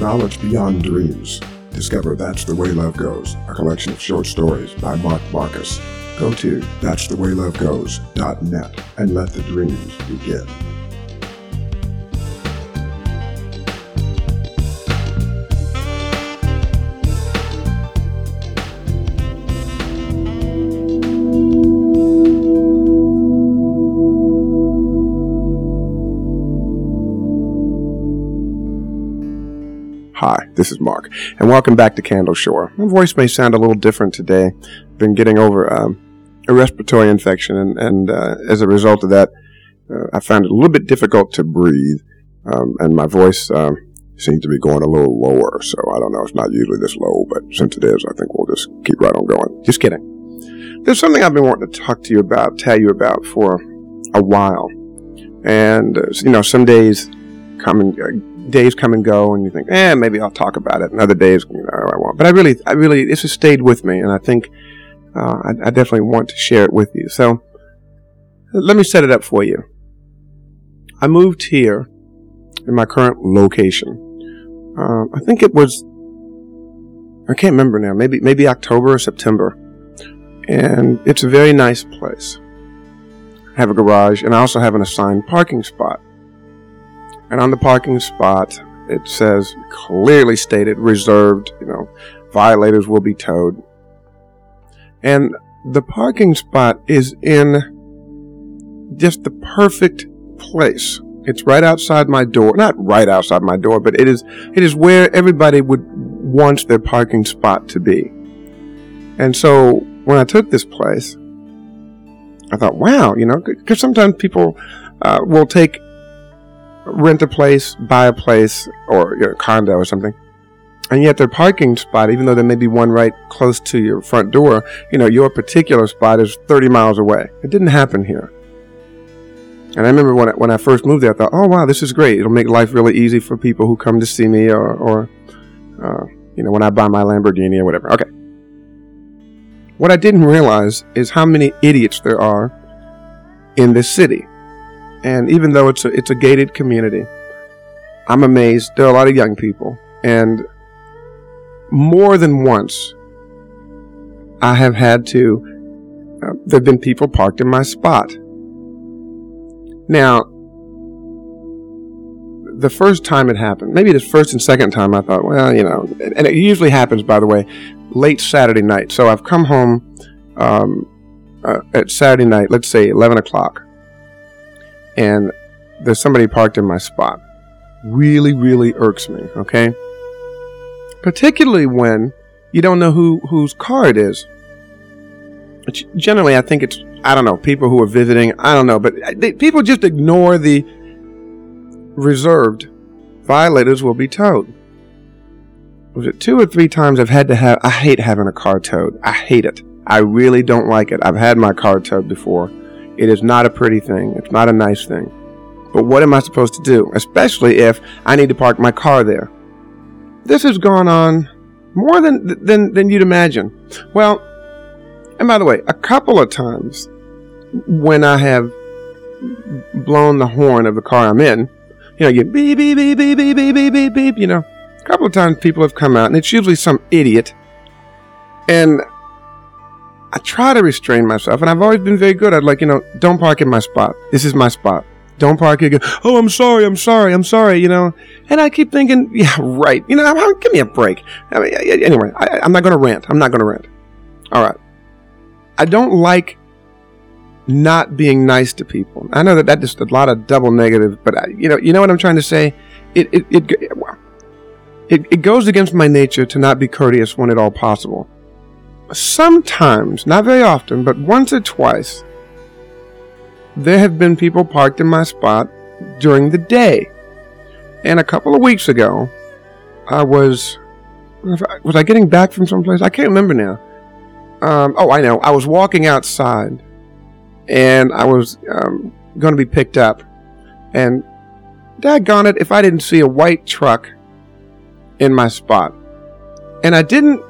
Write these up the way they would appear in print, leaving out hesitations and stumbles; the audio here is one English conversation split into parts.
knowledge beyond dreams. Discover That's the Way Love Goes, a collection of short stories by Mark Marcus. Go to that'sthewaylovegoes.net and let the dreams begin. Hi, this is Mark, and welcome back to Candle Shore. My voice may sound a little different today. I've been getting over a respiratory infection, and as a result of that, I found it a little bit difficult to breathe, and my voice seems to be going a little lower, so I don't know. It's not usually this low, but since it is, I think we'll just keep right on going. Just kidding. There's something I've been wanting to tell you about for a while, and some days come and go, and you think, maybe I'll talk about it. And other days, I won't. But I really, this has stayed with me, and I think I definitely want to share it with you. So let me set it up for you. I moved here in my current location. I think it was, I can't remember now, maybe October or September. And it's a very nice place. I have a garage, and I also have an assigned parking spot. And on the parking spot, it says, clearly stated, reserved, violators will be towed. And the parking spot is in just the perfect place. It's right outside my door. Not right outside my door, but it is where everybody wants their parking spot to be. And so when I took this place, I thought, wow, because sometimes people will rent a place, buy a place, or a condo or something, and yet their parking spot, even though there may be one right close to your front door, your particular spot is 30 miles away. It didn't happen here. And I remember when I first moved there, I thought, oh wow, this is great. It'll make life really easy for people who come to see me, or when I buy my Lamborghini or whatever. Okay. What I didn't realize is how many idiots there are in this city. And even though it's a gated community, I'm amazed. There are a lot of young people. And more than once, I have had to, there have been people parked in my spot. Now, the first time it happened, maybe the first and second time, I thought, well, and it usually happens, by the way, late Saturday night. So I've come home at Saturday night, let's say 11 o'clock. And there's somebody parked in my spot. Really, really irks me, okay? Particularly when you don't know whose car it is. Generally, I think it's, people who are visiting, I don't know, but people just ignore the reserved violators will be towed. Was it 2 or 3 times I hate having a car towed. I hate it. I really don't like it. I've had my car towed before. It is not a pretty thing. It's not a nice thing. But what am I supposed to do? Especially if I need to park my car there. This has gone on more than you'd imagine. Well, and by the way, a couple of times when I have blown the horn of the car I'm in, you beep, beep, beep, beep, beep, beep, beep, beep, beep, a couple of times people have come out, and it's usually some idiot. And I try to restrain myself, and I've always been very good. I'd don't park in my spot. This is my spot. Don't park here. Oh, I'm sorry. And I keep thinking, yeah, right. Give me a break. Anyway, I'm not going to rant. All right. I don't like not being nice to people. I know that just a lot of double negative, but you know what I'm trying to say? It goes against my nature to not be courteous when at all possible. Sometimes, not very often, but once or twice, there have been people parked in my spot during the day. And a couple of weeks ago, was I getting back from someplace? I can't remember now. I know. I was walking outside, and I was going to be picked up. And daggone it, if I didn't see a white truck in my spot. And I didn't,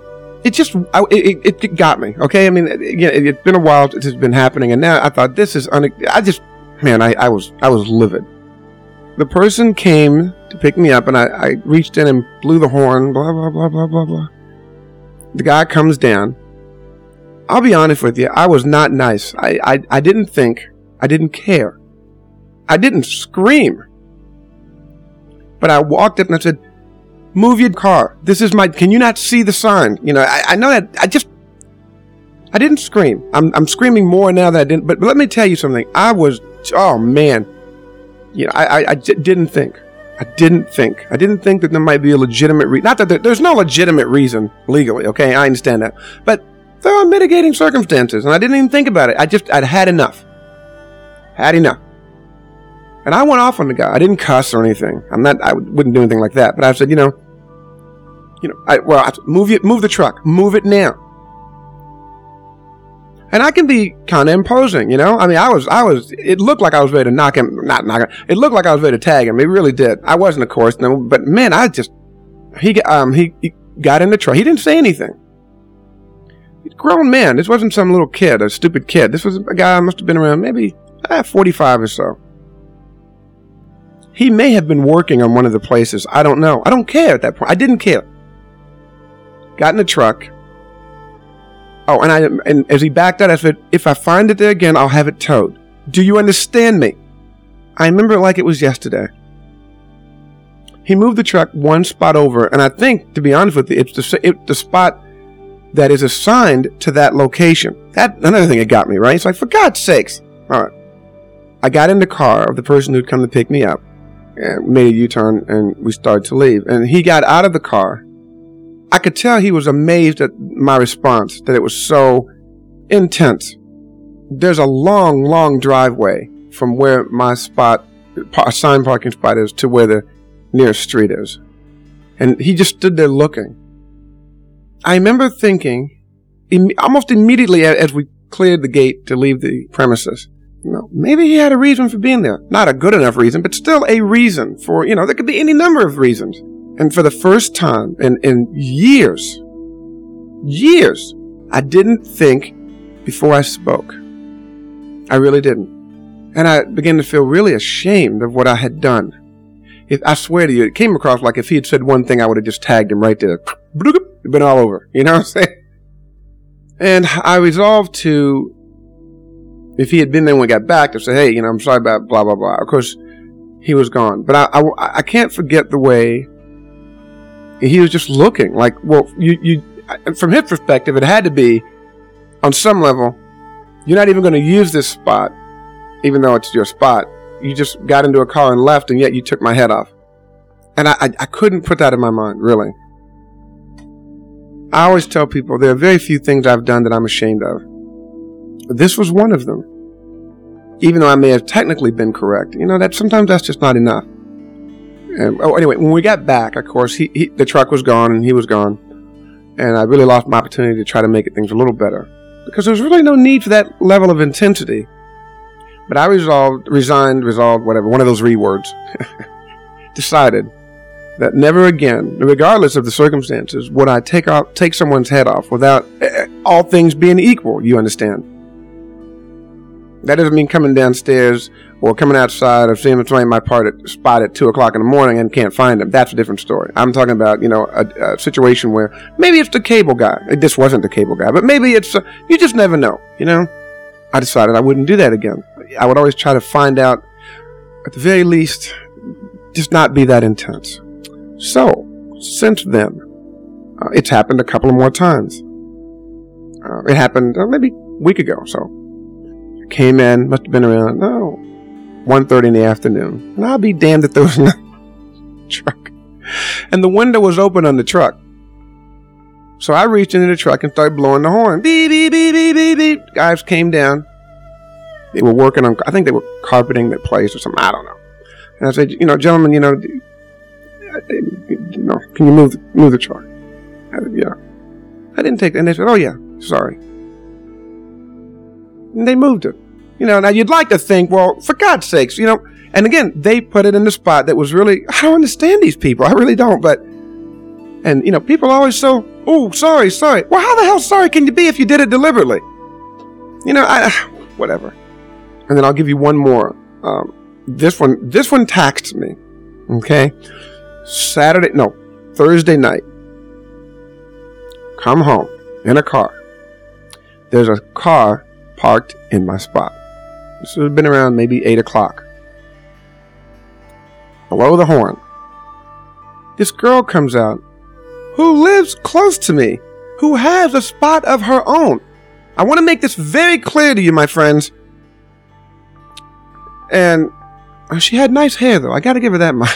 it got me, okay? I mean, it's been a while, it has been happening, and now I thought, this is, I was livid. The person came to pick me up, and I reached in and blew the horn, blah, blah, blah, blah, blah, blah. The guy comes down. I'll be honest with you, I was not nice. I didn't think, I didn't care. I didn't scream. But I walked up and I said, move your car. Can you not see the sign? I know that, I didn't scream. I'm screaming more now than I didn't, but let me tell you something. Oh man. I didn't think. I didn't think that there might be a legitimate reason. Not that there's no legitimate reason legally, okay? I understand that. But there are mitigating circumstances, and I didn't even think about it. I'd had enough. Had enough. And I went off on the guy. I didn't cuss or anything. I wouldn't do anything like that. But I said, move the truck. Move it now. And I can be kind of imposing, it looked like I was ready to not knock him. It looked like I was ready to tag him. It really did. I wasn't, of course, no, but man, he got in the truck. He didn't say anything. He's a grown man. This wasn't some little kid, a stupid kid. This was a guy must have been around maybe 45 or so. He may have been working on one of the places. I don't know. I don't care at that point. I didn't care. Got in the truck. Oh, and as he backed out, I said, if I find it there again, I'll have it towed. Do you understand me? I remember it like it was yesterday. He moved the truck one spot over, and I think, to be honest with you, it's the spot that is assigned to that location. That's another thing that got me, right? It's like, for God's sakes. All right. I got in the car of the person who'd come to pick me up, and made a U-turn, and we started to leave. And he got out of the car. I could tell he was amazed at my response, that it was so intense. There's a long, long driveway from where my assigned parking spot is to where the nearest street is. And he just stood there looking. I remember thinking, almost immediately as we cleared the gate to leave the premises, maybe he had a reason for being there. Not a good enough reason, but still a reason for, there could be any number of reasons. And for the first time in years, I didn't think before I spoke. I really didn't. And I began to feel really ashamed of what I had done. I swear to you, it came across like if he had said one thing, I would have just tagged him right there. It'd been all over. You know what I'm saying? And I resolved to, if he had been there when we got back, to say, hey, I'm sorry about blah, blah, blah. Of course, he was gone. But I can't forget the way he was just looking like, well, you from his perspective, it had to be on some level, you're not even going to use this spot, even though it's your spot. You just got into a car and left, and yet you took my head off. And I couldn't put that in my mind, really. I always tell people there are very few things I've done that I'm ashamed of. This was one of them. Even though I may have technically been correct, sometimes that's just not enough. Anyway, when we got back, of course, the truck was gone and he was gone. And I really lost my opportunity to try to make things a little better. Because there was really no need for that level of intensity. But I resigned, whatever, one of those words, decided that never again, regardless of the circumstances, would I take someone's head off without all things being equal, you understand. That doesn't mean coming downstairs or coming outside or seeing somebody in my spot at 2 o'clock in the morning and can't find them. That's a different story. I'm talking about, a situation where maybe it's the cable guy. This wasn't the cable guy, but maybe it's, you just never know, I decided I wouldn't do that again. I would always try to find out, at the very least, just not be that intense. So, since then, it's happened a couple of more times. It happened maybe a week ago or so. Came in, must have been around 1:30 in the afternoon, and I'll be damned if there was no truck, and the window was open on the truck. So I reached into the truck and started blowing the horn. Beep beep beep beep beep beep. Guys came down. They were working on, I think they were carpeting the place or something. I don't know. And I said, gentlemen, can you move the truck? I said, yeah. I didn't take that. And they said, oh yeah, sorry. And they moved it. Now you'd like to think, well, for God's sakes, and again, they put it in the spot that was really, I don't understand these people. I really don't, but, and people are always so, oh, sorry. Well, how the hell sorry can you be if you did it deliberately? Whatever. And then I'll give you one more. This one taxed me. Okay? Thursday night. Come home in a car. There's a car parked in my spot. This would have been around maybe 8 o'clock. Below the horn. This girl comes out who lives close to me, who has a spot of her own. I want to make this very clear to you, my friends. And she had nice hair, though. I got to give her that much.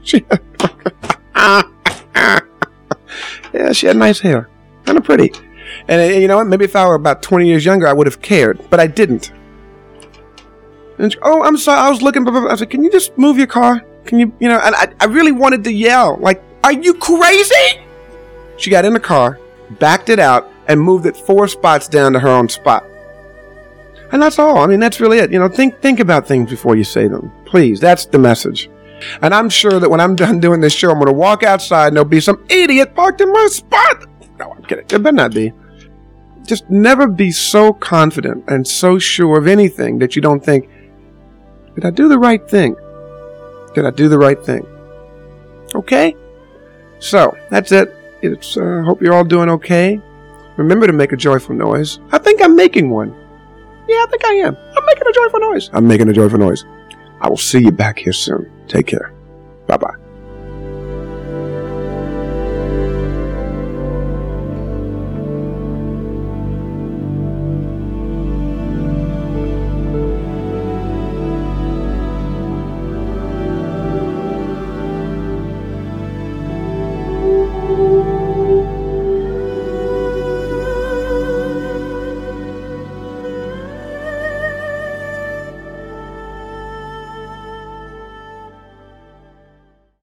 Yeah, she had nice hair. Kind of pretty. And you know what? Maybe if I were about 20 years younger, I would have cared. But I didn't. And she, I'm sorry. I was looking. I said, can you just move your car? Can you, and I really wanted to yell. Like, are you crazy? She got in the car, backed it out, and moved it 4 spots down to her own spot. And that's all. I mean, that's really it. Think about things before you say them. Please. That's the message. And I'm sure that when I'm done doing this show, I'm going to walk outside and there'll be some idiot parked in my spot. No, I'm kidding. There better not be. Just never be so confident and so sure of anything that you don't think, did I do the right thing? Did I do the right thing? Okay? So, that's it. Hope you're all doing okay. Remember to make a joyful noise. I think I'm making one. Yeah, I think I am. I'm making a joyful noise. I will see you back here soon. Take care. Bye-bye.